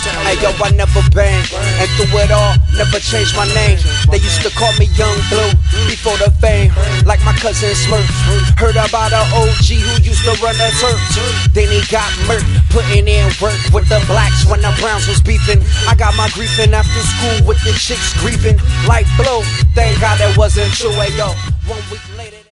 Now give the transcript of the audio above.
Hey yo, I never banged, and through it all, never changed my name. They used to call me Young Blue before the fame, like my cousin Smurf. Heard about an OG who used to run a turf. Then he got murked, putting in work with the blacks when the Browns was beefing. I got my griefing after school with the chicks grieving like Blue. Thank God that wasn't true. Hey yo, 1 week.